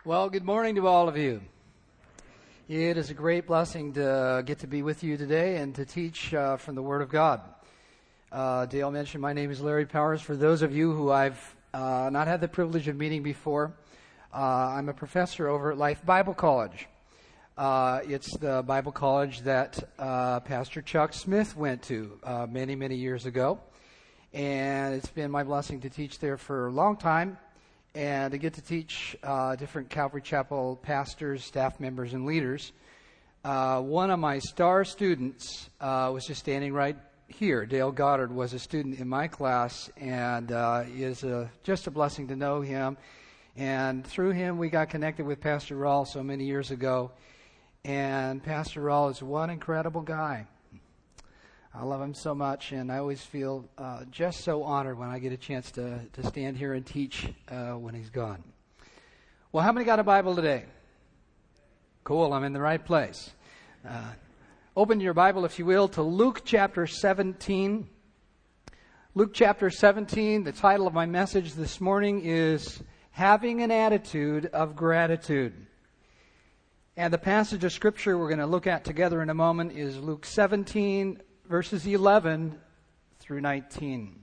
Well, good morning to all of you. It is a great blessing to get to be with you today and to teach from the Word of God. Dale mentioned my name is Larry Powers. For those of you who I've not had the privilege of meeting before, I'm a professor over at Life Bible College. It's the Bible college that Pastor Chuck Smith went to many, many years ago. And it's been my blessing to teach there for a long time, and to get to teach different Calvary Chapel pastors, staff members, and leaders. One of my star students was just standing right here. Dale Goddard was a student in my class, and is just a blessing to know him. And through him, we got connected with Pastor Rawl so many years ago. And Pastor Rawl is one incredible guy. I love him so much, and I always feel just so honored when I get a chance to stand here and teach when he's gone. Well, how many got a Bible today? Cool, I'm in the right place. Open your Bible, if you will, to Luke chapter 17. Luke chapter 17, the title of my message this morning is Having an Attitude of Gratitude. And the passage of Scripture we're going to look at together in a moment is Luke 17, verses 11 through 19.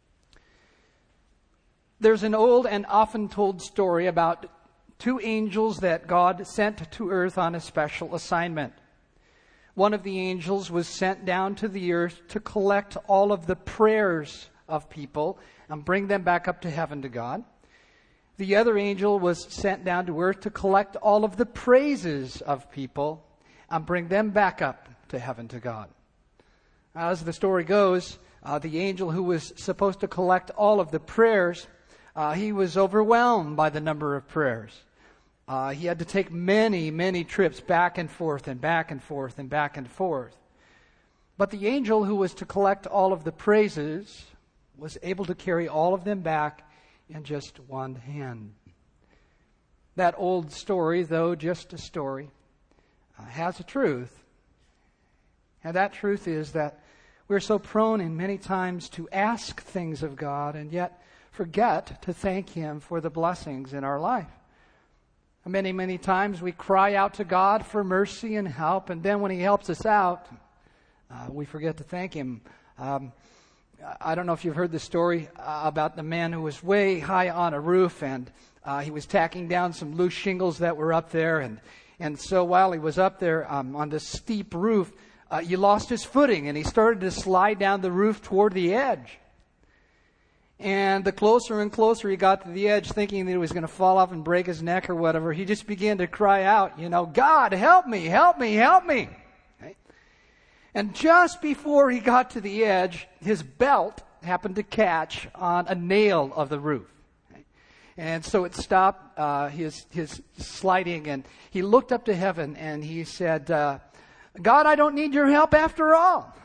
There's an old and often told story about two angels that God sent to earth on a special assignment. One of the angels was sent down to the earth to collect all of the prayers of people and bring them back up to heaven to God. The other angel was sent down to earth to collect all of the praises of people and bring them back up to heaven to God. As the story goes, the angel who was supposed to collect all of the prayers, he was overwhelmed by the number of prayers. He had to take many, many trips back and forth and back and forth and back and forth. But the angel who was to collect all of the praises was able to carry all of them back in just one hand. That old story, though just a story, has a truth. And that truth is that we're so prone in many times to ask things of God and yet forget to thank Him for the blessings in our life. Many, many times we cry out to God for mercy and help, and then when He helps us out, we forget to thank Him. I don't know if you've heard the story about the man who was way high on a roof, and he was tacking down some loose shingles that were up there, and so while he was up there on this steep roof, he lost his footing, and he started to slide down the roof toward the edge. And the closer and closer he got to the edge, thinking that he was going to fall off and break his neck or whatever, he just began to cry out, God, help me, help me, help me. Okay? And just before he got to the edge, his belt happened to catch on a nail of the roof. Okay? And so it stopped his sliding, and he looked up to heaven and he said, God, I don't need your help after all.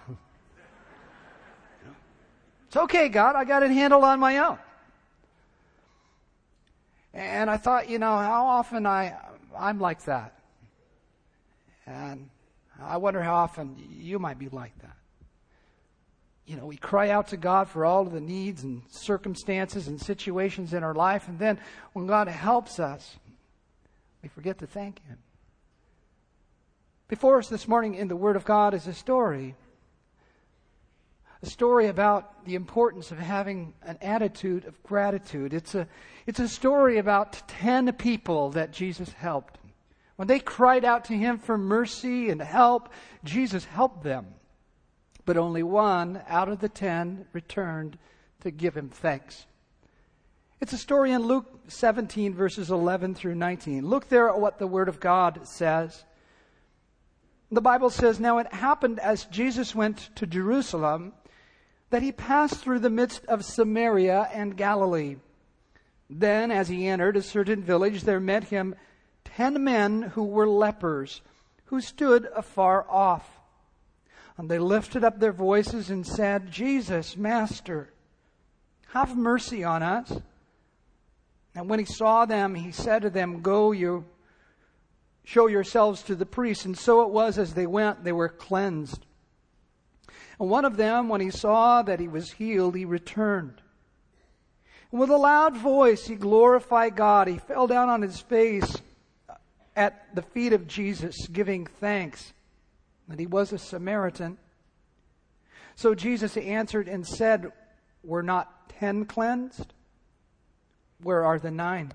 It's okay, God, I got it handled on my own. And I thought, how often I'm like that. And I wonder how often you might be like that. We cry out to God for all of the needs and circumstances and situations in our life, and then when God helps us, we forget to thank Him. Before us this morning in the Word of God is a story about the importance of having an attitude of gratitude. It's a story about 10 people that Jesus helped. When they cried out to Him for mercy and help, Jesus helped them. But only one out of the 10 returned to give Him thanks. It's a story in Luke 17, verses 11 through 19. Look there at what the Word of God says. The Bible says, Now it happened as Jesus went to Jerusalem that He passed through the midst of Samaria and Galilee. Then, as He entered a certain village, there met Him 10 men who were lepers, who stood afar off. And they lifted up their voices and said, Jesus, Master, have mercy on us. And when He saw them, He said to them, Go, you show yourselves to the priests. And so it was as they went, they were cleansed. And one of them, when he saw that he was healed, he returned. And with a loud voice, he glorified God. He fell down on his face at the feet of Jesus, giving thanks that he was a Samaritan. So Jesus answered and said, "Were not 10 cleansed? Where are the 9?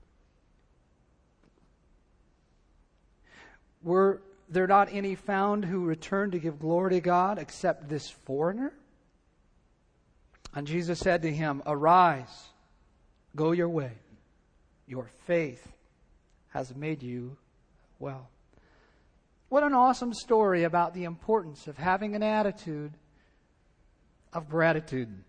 Were there not any found who returned to give glory to God except this foreigner?" And Jesus said to him, "Arise, go your way. Your faith has made you well." What an awesome story about the importance of having an attitude of gratitude.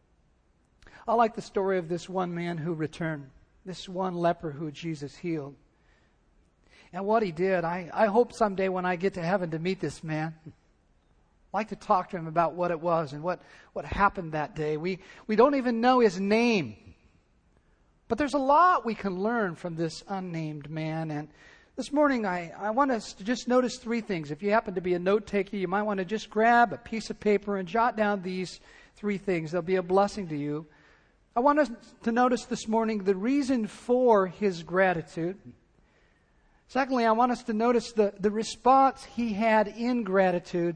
I like the story of this one man who returned, this one leper who Jesus healed. And what he did, I hope someday when I get to heaven to meet this man, I'd like to talk to him about what it was and what happened that day. We don't even know his name. But there's a lot we can learn from this unnamed man. And this morning I want us to just notice 3 things. If you happen to be a note taker, you might want to just grab a piece of paper and jot down these 3 things. They'll be a blessing to you. I want us to notice this morning the reason for his gratitude. Secondly, I want us to notice the response he had in gratitude.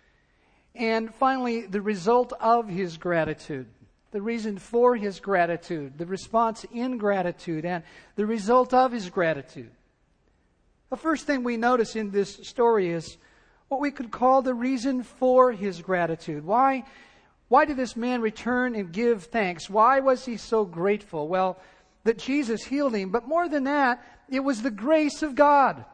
And finally, the result of his gratitude. The reason for his gratitude, the response in gratitude, and the result of his gratitude. The first thing we notice in this story is what we could call the reason for his gratitude. Why did this man return and give thanks? Why was he so grateful? Well, that Jesus healed him, but more than that, it was the grace of God.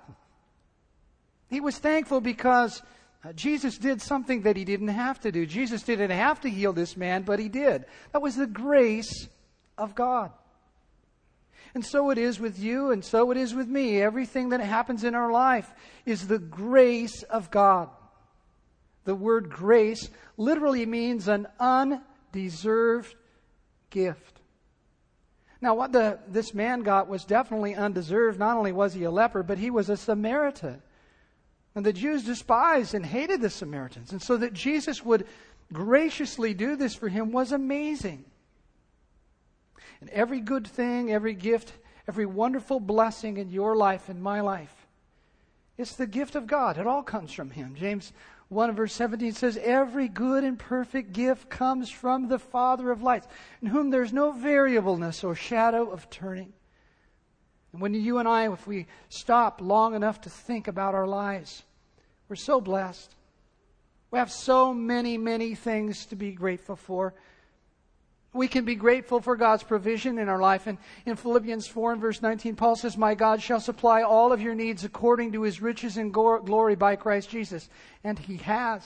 He was thankful because Jesus did something that he didn't have to do. Jesus didn't have to heal this man, but he did. That was the grace of God. And so it is with you, and so it is with me. Everything that happens in our life is the grace of God. The word grace literally means an undeserved gift. Now, what this man got was definitely undeserved. Not only was he a leper, but he was a Samaritan. And the Jews despised and hated the Samaritans. And so that Jesus would graciously do this for him was amazing. And every good thing, every gift, every wonderful blessing in your life and my life, it's the gift of God. It all comes from him. James 1 verse 17 says, "Every good and perfect gift comes from the Father of lights, in whom there's no variableness or shadow of turning." And when you and I, if we stop long enough to think about our lives, we're so blessed. We have so many, many things to be grateful for. We can be grateful for God's provision in our life. And in Philippians 4 and verse 19, Paul says, "My God shall supply all of your needs according to his riches and glory by Christ Jesus." And he has.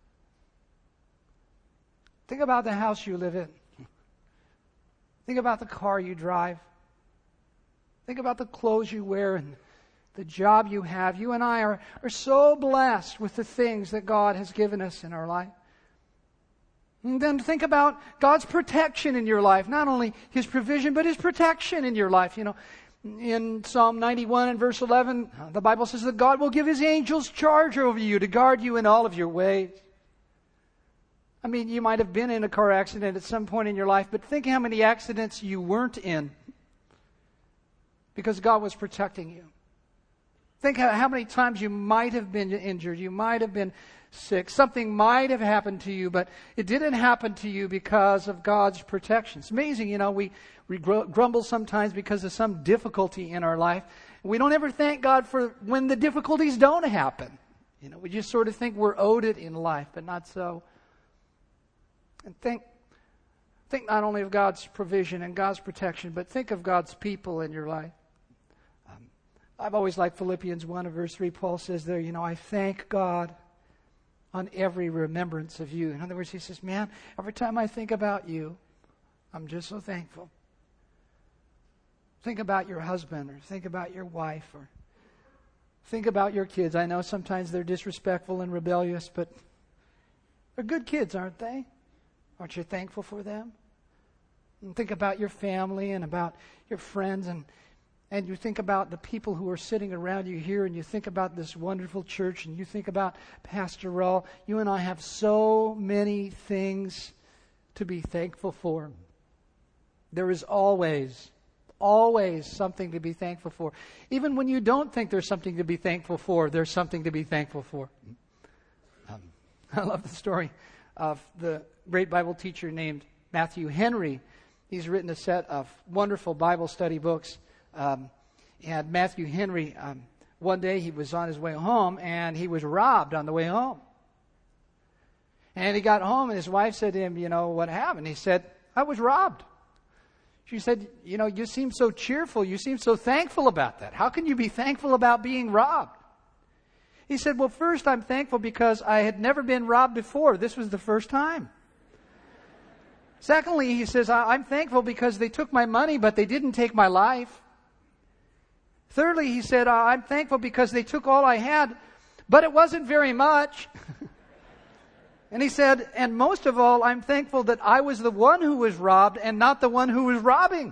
Think about the house you live in. Think about the car you drive. Think about the clothes you wear and the job you have. You and I are so blessed with the things that God has given us in our life. And then think about God's protection in your life. Not only his provision, but his protection in your life. You know, in Psalm 91 and verse 11, the Bible says that God will give his angels charge over you to guard you in all of your ways. I mean, you might have been in a car accident at some point in your life, but think how many accidents you weren't in because God was protecting you. Think how many times you might have been injured. You might have been sick. Something might have happened to you, but it didn't happen to you because of God's protection. It's amazing, you know, we grumble sometimes because of some difficulty in our life. We don't ever thank God for when the difficulties don't happen. You know, we just sort of think we're owed it in life, but not so. And think not only of God's provision and God's protection, but think of God's people in your life. I've always liked Philippians 1 and verse 3. Paul says there, you know, "I thank God on every remembrance of you." In other words, he says, man, every time I think about you, I'm just so thankful. Think about your husband, or think about your wife, or think about your kids. I know sometimes they're disrespectful and rebellious, but they're good kids, aren't they? Aren't you thankful for them? And think about your family and about your friends, and you think about the people who are sitting around you here, and you think about this wonderful church, and you think about Pastor Rawl. You and I have so many things to be thankful for. There is always Always something to be thankful for. Even when you don't think there's something to be thankful for, there's something to be thankful for. I love the story of the great Bible teacher named Matthew Henry. He's written a set of wonderful Bible study books. And Matthew Henry, one day he was on his way home and he was robbed on the way home. And he got home and his wife said to him, what happened? He said, I was robbed. She said, you seem so cheerful. You seem so thankful about that. How can you be thankful about being robbed? He said, well, first I'm thankful because I had never been robbed before. This was the first time. Secondly, he says, I'm thankful because they took my money, but they didn't take my life. Thirdly, he said, I'm thankful because they took all I had, but it wasn't very much. And he said, and most of all, I'm thankful that I was the one who was robbed and not the one who was robbing.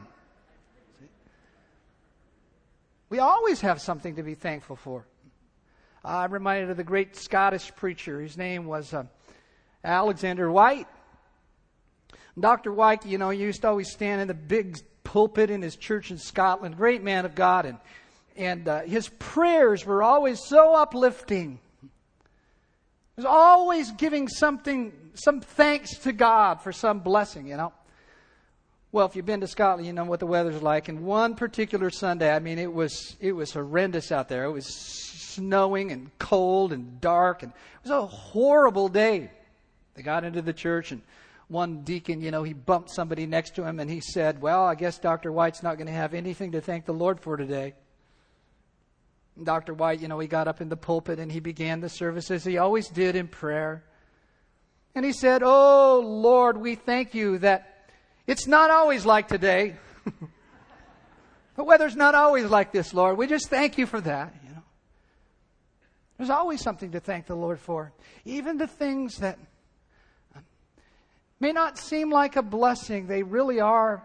We always have something to be thankful for. I'm reminded of the great Scottish preacher. His name was Alexander White. Dr. White, he used to always stand in the big pulpit in his church in Scotland. Great man of God. And his prayers were always so uplifting. He was always giving some thanks to God for some blessing, Well, if you've been to Scotland, you know what the weather's like. And one particular Sunday, it was horrendous out there. It was snowing and cold and dark, and it was a horrible day. They got into the church, and one deacon, he bumped somebody next to him, and he said, well, I guess Dr. White's not going to have anything to thank the Lord for today. And Dr. White, he got up in the pulpit, and he began the service as he always did in prayer. And he said, oh, Lord, we thank you that it's not always like today. The weather's not always like this, Lord. We just thank you for that. There's always something to thank the Lord for. Even the things that may not seem like a blessing, they really are.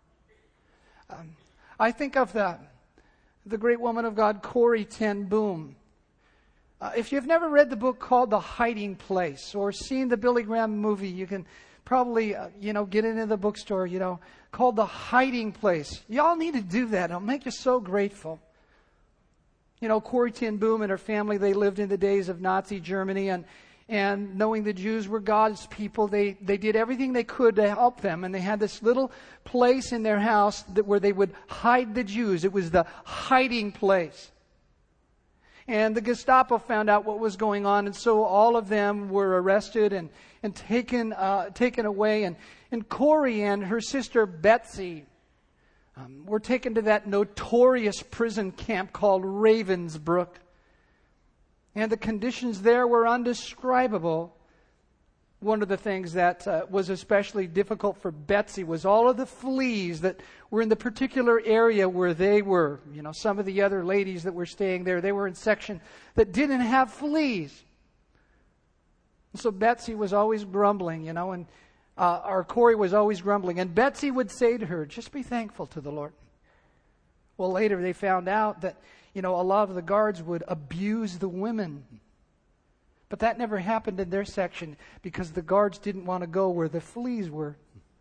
I think of the great woman of God, Corrie ten Boom. If you've never read the book called The Hiding Place or seen the Billy Graham movie, you can probably, get into the bookstore, called The Hiding Place. Y'all need to do that. It'll make you so grateful. Corrie ten Boom and her family, they lived in the days of Nazi Germany, and knowing the Jews were God's people, they did everything they could to help them. And they had this little place in their house where they would hide the Jews. It was the hiding place. And the Gestapo found out what was going on, and so all of them were arrested and taken away. And Corrie and her sister Betsy were taken to that notorious prison camp called Ravensbrück. And the conditions there were undescribable. One of the things that was especially difficult for Betsy was all of the fleas that were in the particular area where they were. Some of the other ladies that were staying there, they were in section that didn't have fleas. And so Betsy was always grumbling, or Corrie was always grumbling. And Betsy would say to her, just be thankful to the Lord. Well, later they found out that, a lot of the guards would abuse the women. But that never happened in their section because the guards didn't want to go where the fleas were.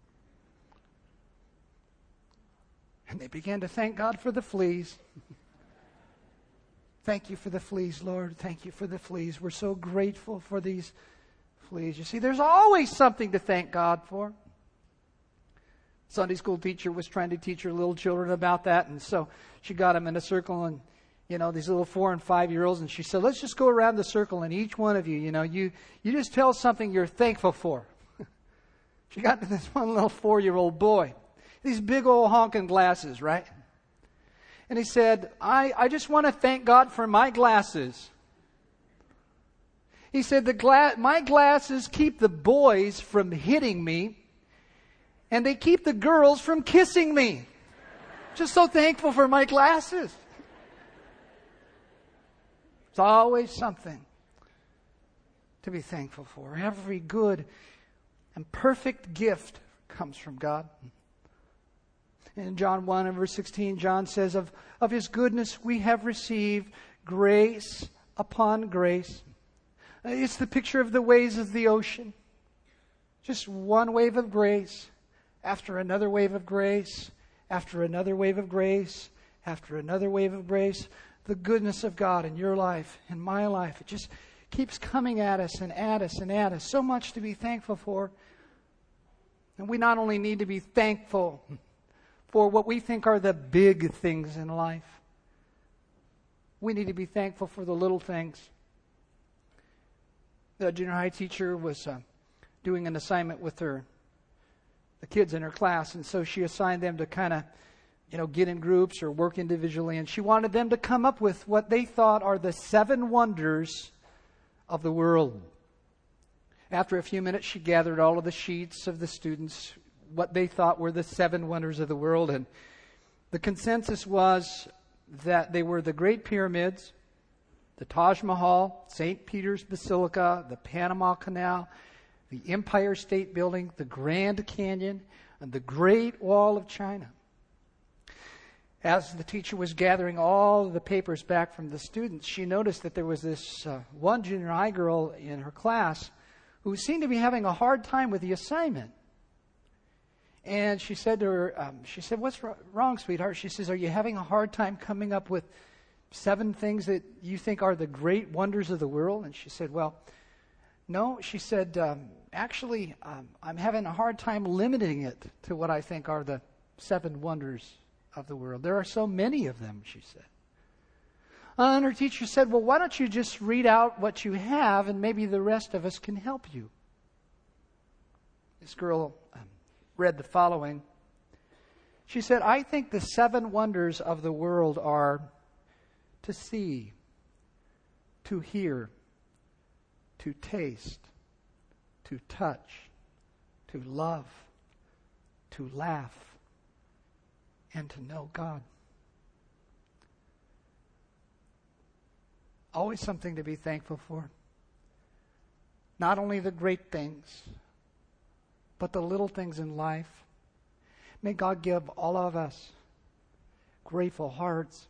And they began to thank God for the fleas. Thank you for the fleas, Lord. Thank you for the fleas. We're so grateful for these fleas. You see, there's always something to thank God for. Sunday school teacher was trying to teach her little children about that. And so she got them in a circle and these little 4 and 5-year-olds, and she said, let's just go around the circle, and each one of you, you just tell something you're thankful for. She got to this one little 4-year-old boy. These big old honking glasses, right? And he said, I just want to thank God for my glasses. He said, my glasses keep the boys from hitting me, and they keep the girls from kissing me. Just so thankful for my glasses. It's always something to be thankful for. Every good and perfect gift comes from God. In John 1 and verse 16, John says, of His goodness we have received grace upon grace. It's the picture of the waves of the ocean. Just one wave of grace after another wave of grace after another wave of grace, after another wave of grace. The goodness of God in your life, in my life, it just keeps coming at us and at us and at us. So much to be thankful for. And we not only need to be thankful for what we think are the big things in life, we need to be thankful for the little things. The junior high teacher was doing an assignment with the kids in her class, and so she assigned them to kind of, get in groups or work individually, and she wanted them to come up with what they thought are the 7 wonders of the world. After a few minutes, she gathered all of the sheets of the students, what they thought were the 7 wonders of the world, and the consensus was that they were the Great Pyramids, the Taj Mahal, St. Peter's Basilica, the Panama Canal, the Empire State Building, the Grand Canyon, and the Great Wall of China. As the teacher was gathering all of the papers back from the students, she noticed that there was this one junior high girl in her class who seemed to be having a hard time with the assignment. And she said to her, "What's wrong, sweetheart?" She says, "Are you having a hard time coming up with 7 things that you think are the great wonders of the world?" And she said, "Well, no." She said, "Actually, I'm having a hard time limiting it to what I think are the 7 wonders of the world. There are so many of them," she said. And her teacher said, "Well, why don't you just read out what you have, and maybe the rest of us can help you." This girl read the following. She said, "I think the 7 wonders of the world are to see, to hear, to taste, to touch, to love, to laugh, and to know God." Always something to be thankful for. Not only the great things, but the little things in life. May God give all of us grateful hearts.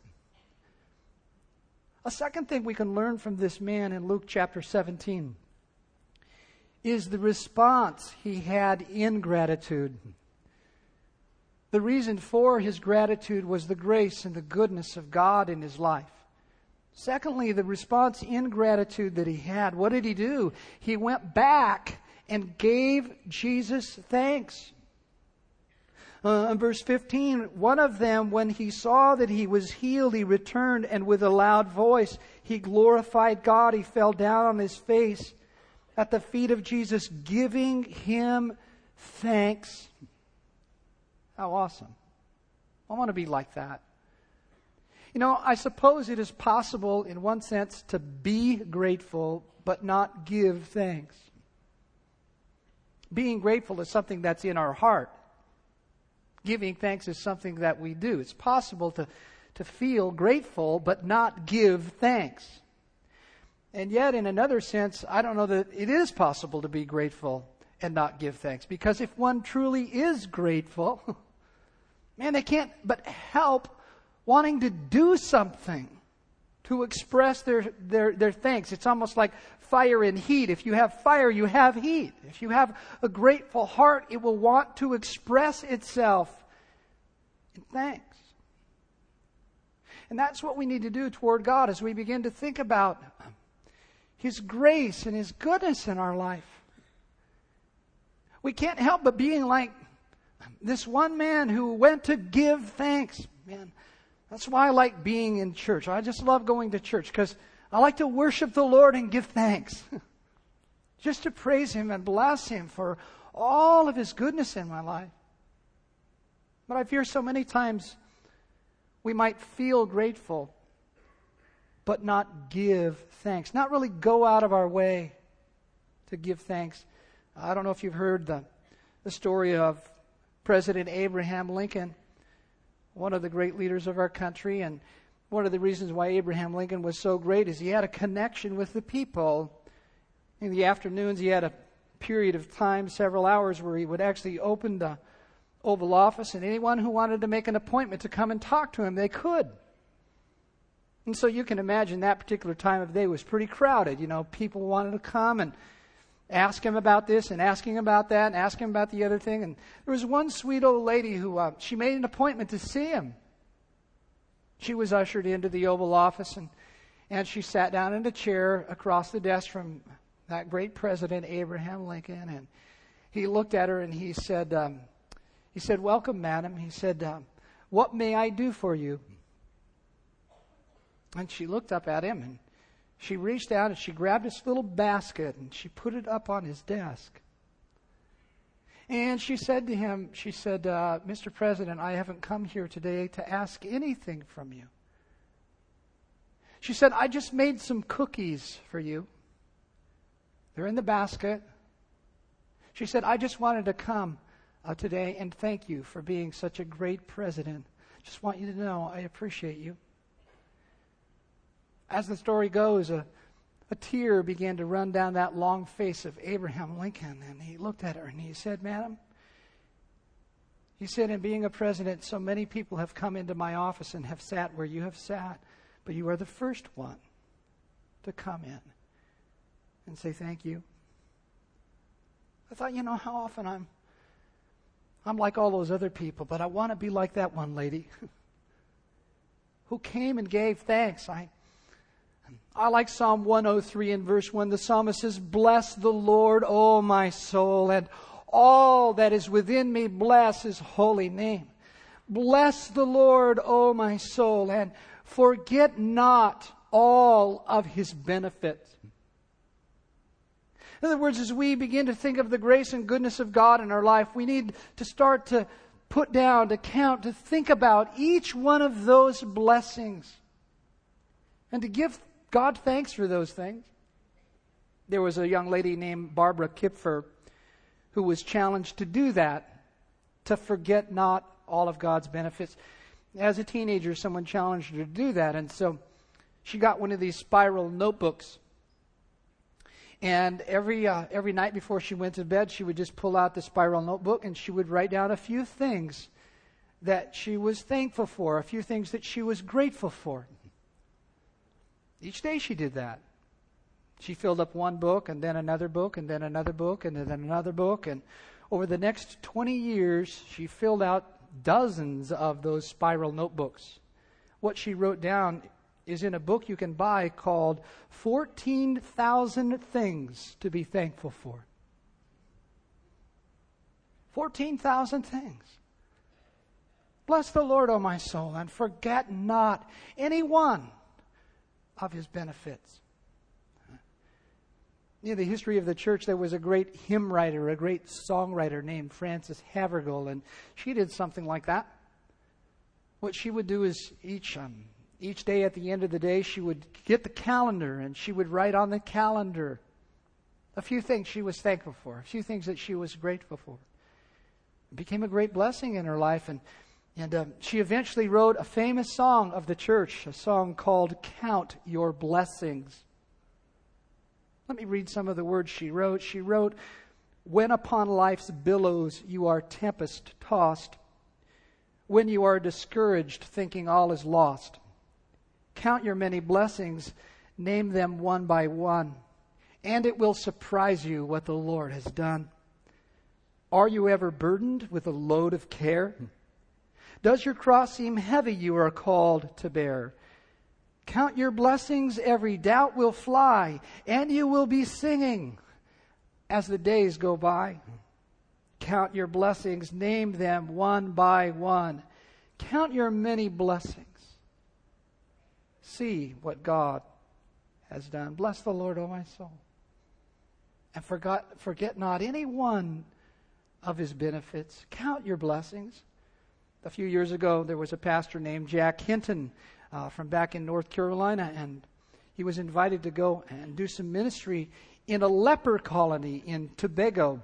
A second thing we can learn from this man in Luke chapter 17 is the response he had in gratitude. The reason for his gratitude was the grace and the goodness of God in his life. Secondly, the response in gratitude that he had, what did he do? He went back and gave Jesus thanks. In verse 15, one of them, when he saw that he was healed, he returned, and with a loud voice, he glorified God. He fell down on his face at the feet of Jesus, giving him thanks. How awesome. I want to be like that. I suppose it is possible in one sense to be grateful but not give thanks. Being grateful is something that's in our heart. Giving thanks is something that we do. It's possible to feel grateful but not give thanks. And yet, in another sense, I don't know that it is possible to be grateful and not give thanks. Because if one truly is grateful, man, they can't but help wanting to do something to express their thanks. It's almost like fire and heat. If you have fire, you have heat. If you have a grateful heart, it will want to express itself in thanks. And that's what we need to do toward God as we begin to think about His grace and His goodness in our life. We can't help but being like this one man who went to give thanks. Man, that's why I like being in church. I just love going to church because I like to worship the Lord and give thanks. Just to praise Him and bless Him for all of His goodness in my life. But I fear so many times we might feel grateful but not give thanks. Not really go out of our way to give thanks. I don't know if you've heard the story of President Abraham Lincoln, one of the great leaders of our country. And one of the reasons why Abraham Lincoln was so great is he had a connection with the people. In the afternoons, he had a period of time, several hours, where he would actually open the Oval Office, and anyone who wanted to make an appointment to come and talk to him, they could. And so you can imagine that particular time of day was pretty crowded. People wanted to come, and ask him about this and ask him about that and ask him about the other thing. And there was one sweet old lady who, she made an appointment to see him. She was ushered into the Oval Office, and she sat down in a chair across the desk from that great President Abraham Lincoln. And he looked at her and he said, "Welcome, madam." He said, "What may I do for you?" And she looked up at him, and she reached out and she grabbed this little basket and she put it up on his desk. And she said to him, "Mr. President, I haven't come here today to ask anything from you." She said, "I just made some cookies for you. They're in the basket." She said, "I just wanted to come today and thank you for being such a great president. Just want you to know I appreciate you." As the story goes, a tear began to run down that long face of Abraham Lincoln, and he looked at her and he said, "Madam," he said, "in being a president, so many people have come into my office and have sat where you have sat, but you are the first one to come in and say thank you." I thought, how often I'm like all those other people, but I want to be like that one lady who came and gave thanks. I like Psalm 103 and verse 1. The psalmist says, "Bless the Lord, O my soul, and all that is within me, bless his holy name. Bless the Lord, O my soul, and forget not all of his benefits." In other words, as we begin to think of the grace and goodness of God in our life, we need to start to put down, to count, to think about each one of those blessings and to give God thanks for those things. There was a young lady named Barbara Kipfer who was challenged to do that, to forget not all of God's benefits. As a teenager, someone challenged her to do that, and so she got one of these spiral notebooks. And every night before she went to bed, she would just pull out the spiral notebook and she would write down a few things that she was thankful for, a few things that she was grateful for. Each day she did that. She filled up one book and then another book and then another book and then another book. And over the next 20 years, she filled out dozens of those spiral notebooks. What she wrote down is in a book you can buy called 14,000 Things to be Thankful For. 14,000 things. Bless the Lord, O my soul, and forget not any one of his benefits. In the history of the church, there was a great hymn writer, a great songwriter named Frances Havergal, and she did something like that. What she would do is each day at the end of the day, she would get the calendar and she would write on the calendar a few things she was thankful for, a few things that she was grateful for. It became a great blessing in her life, and she eventually wrote a famous song of the church, a song called "Count Your Blessings." Let me read some of the words she wrote. She wrote, "When upon life's billows you are tempest tossed, when you are discouraged, thinking all is lost, count your many blessings, name them one by one, and it will surprise you what the Lord has done. Are you ever burdened with a load of care? Does your cross seem heavy you are called to bear? Count your blessings, every doubt will fly, and you will be singing as the days go by. Count your blessings, name them one by one. Count your many blessings. See what God has done. Bless the Lord, O my soul. And forget not any one of his benefits. Count your blessings. A few years ago, there was a pastor named Jack Hinton from back in North Carolina, and he was invited to go and do some ministry in a leper colony in Tobago.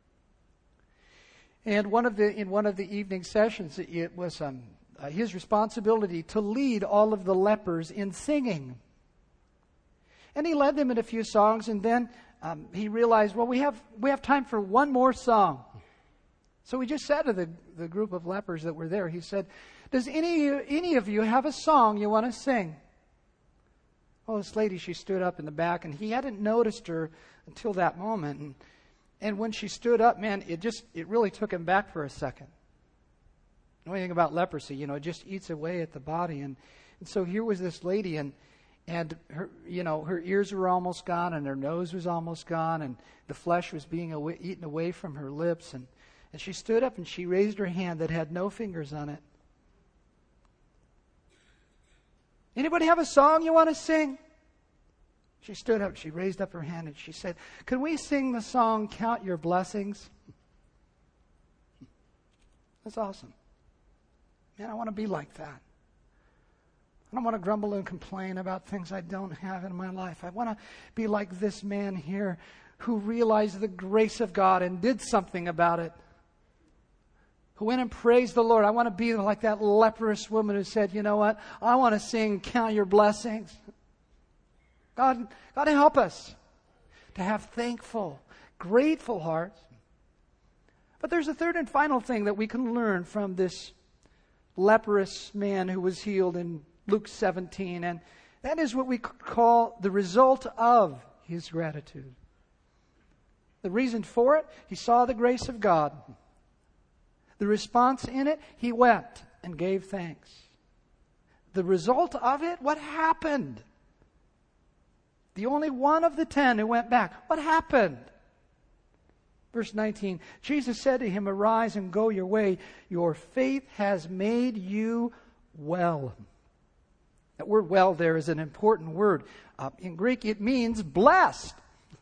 And in one of the evening sessions, it was his responsibility to lead all of the lepers in singing. And he led them in a few songs, and then he realized, well, we have time for one more song. So he just said to the group of lepers that were there, he said, "Does any of you have a song you want to sing?" Well, this lady, she stood up in the back, and he hadn't noticed her until that moment. And when she stood up, man, it really took him back for a second. The only thing about leprosy, it just eats away at the body. And so here was this lady, and her, her ears were almost gone, and her nose was almost gone, and the flesh was being eaten away from her lips. And she stood up, and she raised her hand that had no fingers on it. Anybody have a song you want to sing? She stood up, she raised up her hand, and she said, "Can we sing the song, Count Your Blessings?" That's awesome. Man, I want to be like that. I don't want to grumble and complain about things I don't have in my life. I want to be like this man here who realized the grace of God and did something about it. Who went and praised the Lord. I want to be like that leprous woman who said, "You know what? I want to sing, Count Your Blessings." God help us to have thankful, grateful hearts. But there's a third and final thing that we can learn from this leprous man who was healed in Luke 17, and that is what we call the result of his gratitude. The reason for it, he saw the grace of God. The response in it, he wept and gave thanks. The result of it, what happened? The only one of the 10 who went back. What happened? Verse 19, Jesus said to him, "Arise and go your way. Your faith has made you well." That word "well" there is an important word. In Greek, it means blessed.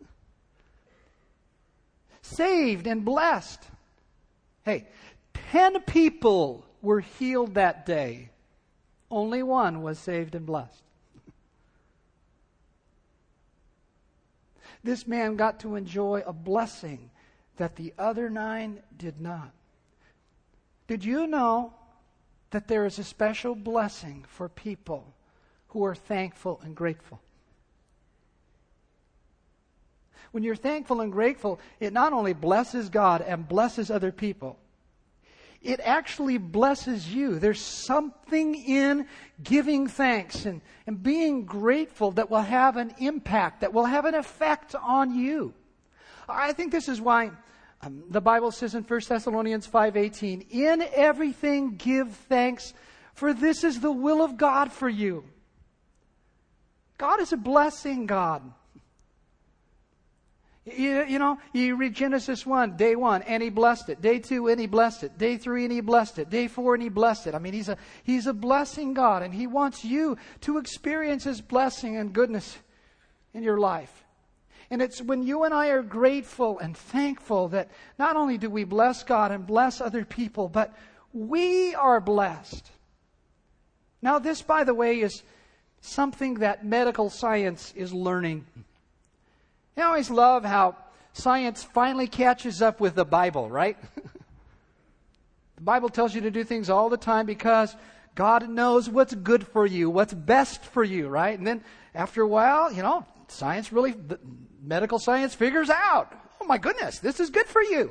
Saved and blessed. Hey, 10 people were healed that day. Only one was saved and blessed. This man got to enjoy a blessing that the other 9 did not. Did you know that there is a special blessing for people who are thankful and grateful? When you're thankful and grateful, it not only blesses God and blesses other people, it actually blesses you. There's something in giving thanks and being grateful that will have an impact, that will have an effect on you. I think this is why the Bible says in 1 Thessalonians 5:18, "In everything give thanks, for this is the will of God for you." God is a blessing God. You read Genesis 1, day 1, and He blessed it. Day 2, and He blessed it. Day 3, and He blessed it. Day 4, and He blessed it. I mean, He's a blessing God, and He wants you to experience His blessing and goodness in your life. And it's when you and I are grateful and thankful that not only do we bless God and bless other people, but we are blessed. Now, this, by the way, is something that medical science is learning. I always love how science finally catches up with the Bible, right? The Bible tells you to do things all the time because God knows what's good for you, what's best for you, right? And then after a while, medical science figures out, oh my goodness, this is good for you.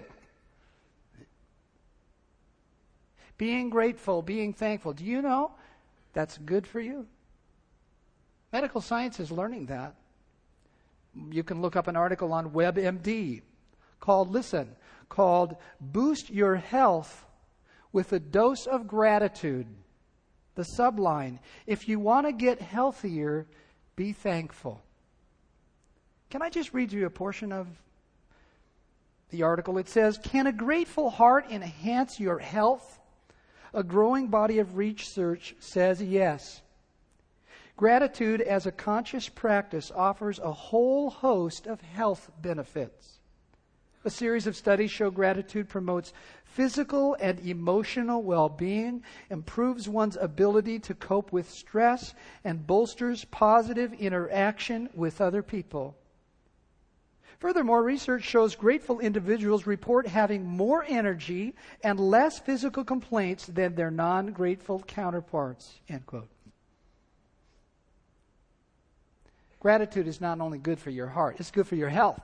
Being grateful, being thankful, do you know that's good for you? Medical science is learning that. You can look up an article on WebMD called Boost Your Health with a Dose of Gratitude. The subline, if you want to get healthier, be thankful. Can I just read you a portion of the article? It says, "Can a grateful heart enhance your health? A growing body of research says yes. Gratitude as a conscious practice offers a whole host of health benefits. A series of studies show gratitude promotes physical and emotional well-being, improves one's ability to cope with stress, and bolsters positive interaction with other people. Furthermore, research shows grateful individuals report having more energy and less physical complaints than their non-grateful counterparts." End quote. Gratitude is not only good for your heart, it's good for your health.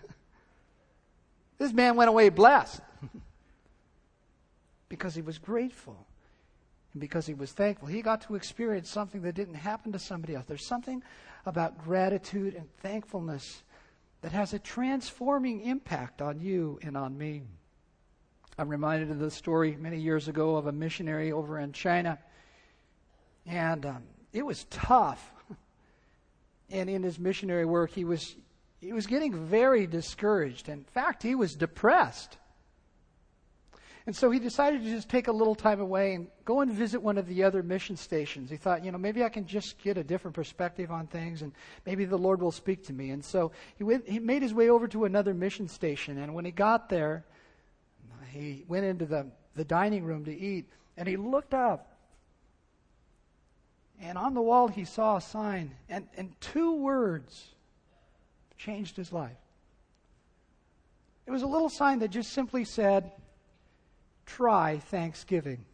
This man went away blessed because he was grateful. And because he was thankful, he got to experience something that didn't happen to somebody else. There's something about gratitude and thankfulness that has a transforming impact on you and on me. I'm reminded of the story many years ago of a missionary over in China. And it was tough. And in his missionary work, he was getting very discouraged. In fact, he was depressed. And so he decided to just take a little time away and go and visit one of the other mission stations. He thought, maybe I can just get a different perspective on things, and maybe the Lord will speak to me. And so he made his way over to another mission station. And when he got there, he went into the dining room to eat, and he looked up. And on the wall he saw a sign, and 2 words changed his life. It was a little sign that just simply said, "Try Thanksgiving."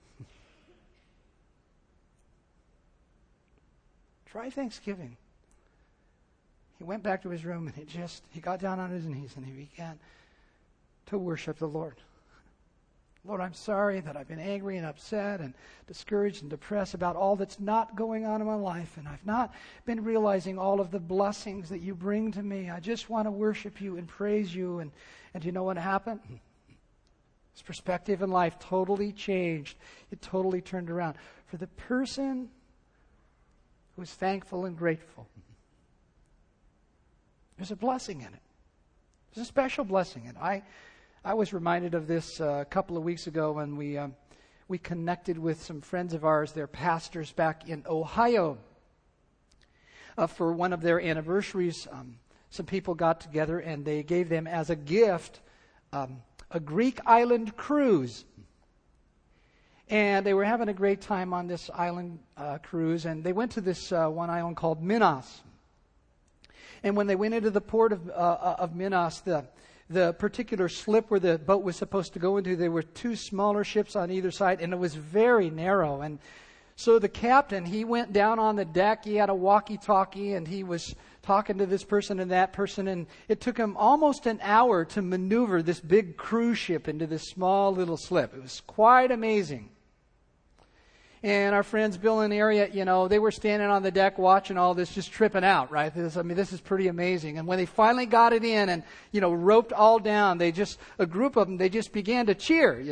Try Thanksgiving. He went back to his room and he got down on his knees and he began to worship the Lord. Lord, I'm sorry that I've been angry and upset and discouraged and depressed about all that's not going on in my life, and I've not been realizing all of the blessings that you bring to me. I just want to worship you and praise you. And you know what happened? His perspective in life totally changed. It totally turned around. For the person who is thankful and grateful, there's a blessing in it. There's a special blessing in it. I was reminded of this a couple of weeks ago when we connected with some friends of ours. They're pastors back in Ohio. For one of their anniversaries, some people got together and they gave them as a gift a Greek island cruise. And they were having a great time on this island cruise, and they went to this one island called Minos. And when they went into the port of Minos, the particular slip where the boat was supposed to go into, there were 2 smaller ships on either side, and it was very narrow. And so the captain, he went down on the deck, he had a walkie-talkie, and he was talking to this person and that person, and it took him almost an hour to maneuver this big cruise ship into this small little slip. It was quite amazing. And our friends Bill and Harriet, they were standing on the deck watching all this, just tripping out, right? This is pretty amazing. And when they finally got it in and, roped all down, a group of them, they just began to cheer,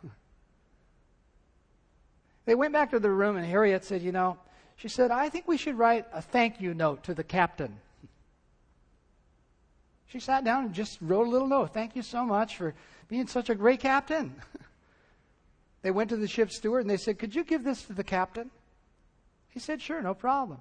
They went back to their room and Harriet said, she said, "I think we should write a thank you note to the captain." She sat down and just wrote a little note. "Thank you so much for being such a great captain." They went to the ship's steward and they said, "Could you give this to the captain?" He said, "Sure, no problem."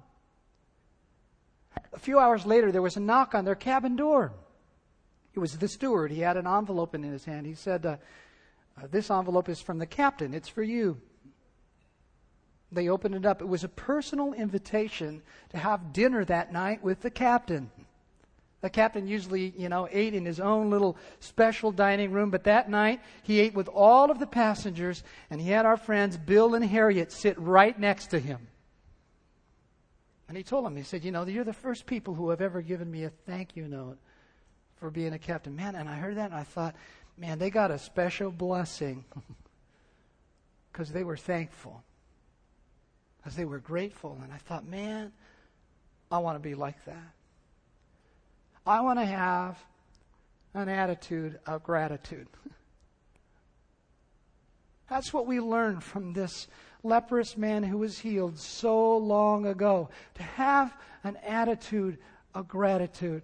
A few hours later, there was a knock on their cabin door. It was the steward. He had an envelope in his hand. He said, "This envelope is from the captain. It's for you." They opened it up. It was a personal invitation to have dinner that night with the captain. The captain usually, ate in his own little special dining room, but that night he ate with all of the passengers, and he had our friends Bill and Harriet sit right next to him. And he told them, he said, "You're the first people who have ever given me a thank you note for being a captain." Man, and I heard that and I thought, man, they got a special blessing because they were thankful, because they were grateful. And I thought, man, I want to be like that. I want to have an attitude of gratitude. That's what we learned from this leprous man who was healed so long ago. To have an attitude of gratitude.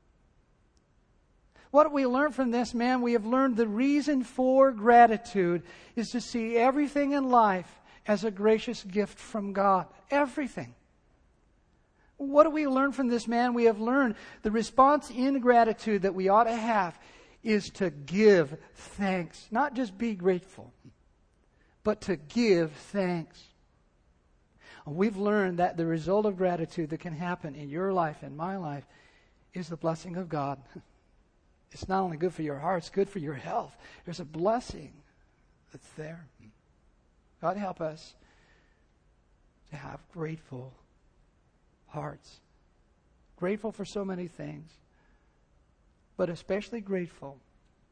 What do we learn from this man? We have learned the reason for gratitude is to see everything in life as a gracious gift from God. Everything. What do we learn from this man? We have learned the response in gratitude that we ought to have is to give thanks. Not just be grateful, but to give thanks. We've learned that the result of gratitude that can happen in your life and my life is the blessing of God. It's not only good for your heart, it's good for your health. There's a blessing that's there. God help us to have grateful hearts. Grateful for so many things, but especially grateful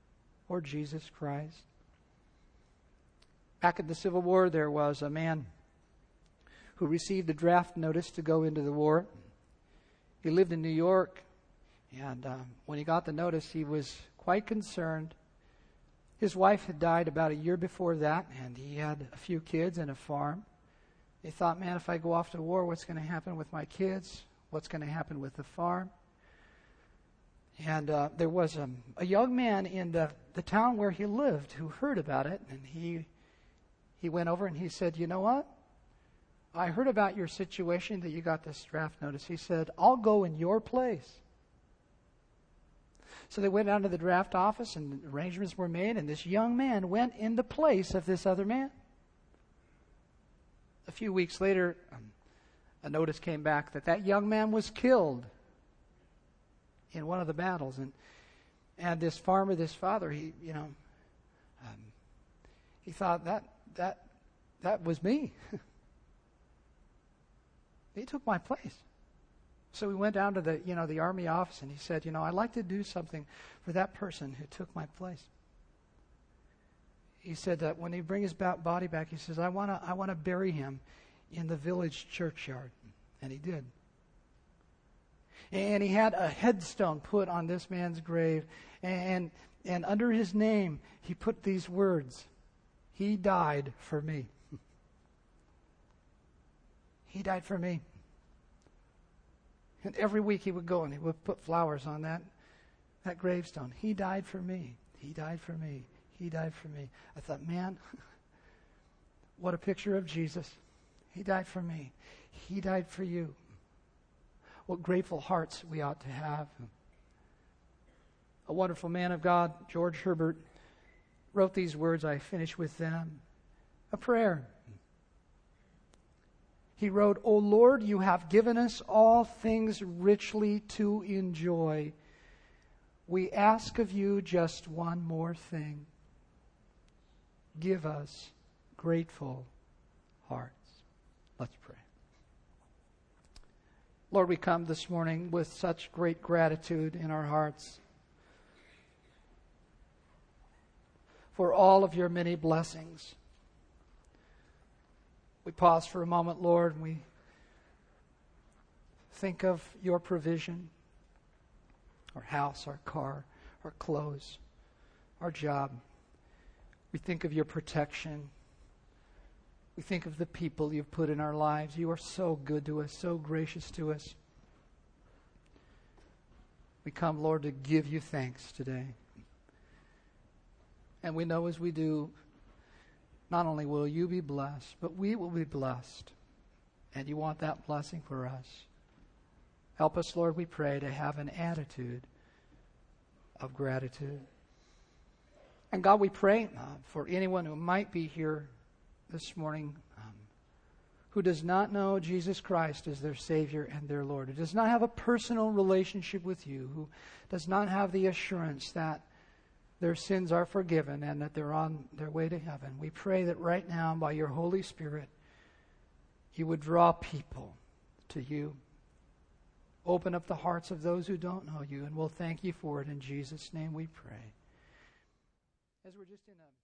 for Jesus Christ. Back in the Civil War, there was a man who received a draft notice to go into the war. He lived in New York, and when he got the notice, he was quite concerned. His wife had died about a year before that, and he had a few kids and a farm. He thought, man, if I go off to war, what's going to happen with my kids? What's going to happen with the farm? And there was a young man in the town where he lived who heard about it, and he went over and he said, you know what? I heard about your situation, that you got this draft notice. He said, I'll go in your place. So they went down to the draft office, and arrangements were made, and this young man went in the place of this other man. A few weeks later, a notice came back that young man was killed in one of the battles, and this farmer, this father, he thought that was me. He took my place. So we went down to the army office, and he said, I'd like to do something for that person who took my place. He said that when he bring his body back, he says, I want to bury him in the village churchyard. And he did. And he had a headstone put on this man's grave, and under his name, he put these words, he died for me. He died for me. And every week he would go and he would put flowers on that gravestone. He died for me. He died for me. He died for me. I thought, man, what a picture of Jesus. He died for me. He died for you. What grateful hearts we ought to have. A wonderful man of God, George Herbert, wrote these words. I finish with them. A prayer. He wrote, O Lord, you have given us all things richly to enjoy. We ask of you just one more thing. Give us grateful hearts. Let's pray. Lord, we come this morning with such great gratitude in our hearts for all of your many blessings. We pause for a moment, Lord, and we think of your provision, our house, our car, our clothes, our job. We think of your protection. We think of the people you've put in our lives. You are so good to us, so gracious to us. We come, Lord, to give you thanks today. And we know as we do, not only will you be blessed, but we will be blessed. And you want that blessing for us. Help us, Lord, we pray, to have an attitude of gratitude. And God, we pray for anyone who might be here this morning who does not know Jesus Christ as their Savior and their Lord, who does not have a personal relationship with you, who does not have the assurance that their sins are forgiven and that they're on their way to heaven. We pray that right now, by your Holy Spirit, you would draw people to you. Open up the hearts of those who don't know you, and we'll thank you for it. In Jesus' name we pray. As we're just in a